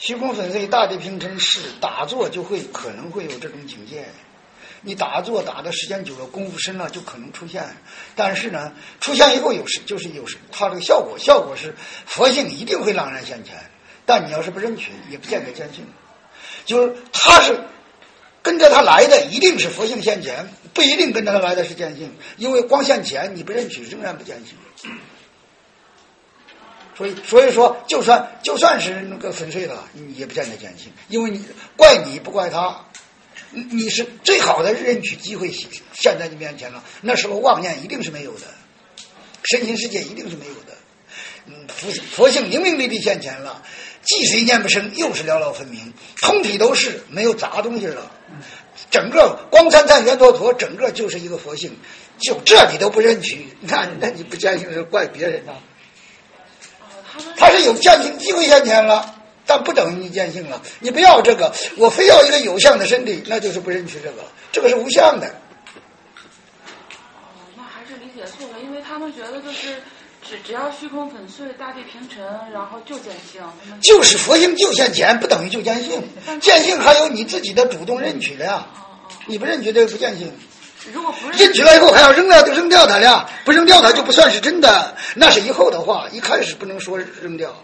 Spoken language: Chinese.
虚空粉碎，大地平成是打坐就会可能会有这种境界。你打坐打的时间久了，功夫深了，就可能出现。但是呢，出现以后有时就是有时，它这个效果是佛性一定会朗然现前。但你要是不认取，也不见得见性。就是他是跟着他来的，一定是佛性现前，不一定跟着他来的是见性。因为光现前，你不认取，仍然不见性。所以说，就算是那个粉碎了，你也不见得见性，因为你怪你不怪他。你是最好的认取机会现在你面前了，那时候妄念一定是没有的，身心世界一定是没有的。佛性明明地现前了，既是一念不生，又是了了分明，通体都是没有杂东西了。整个光灿灿圆坨坨，整个就是一个佛性，就这你都不认取，那你不见性是怪别人啊。他是有见性机会现前了。但不等于你见性了，你不要这个，我非要一个有相的身体，那就是不认取这个，这个是无相的。 那还是理解错了，因为他们觉得就是只要虚空粉碎，大地平沉，然后就见性。 就是佛性就现前，不等于就见性，见性还有你自己的主动认取的呀。你不认取这个不见性。 如果不认取了以后还要扔掉就扔掉它呀，不扔掉它就不算是真的，那是以后的话，一开始不能说扔掉。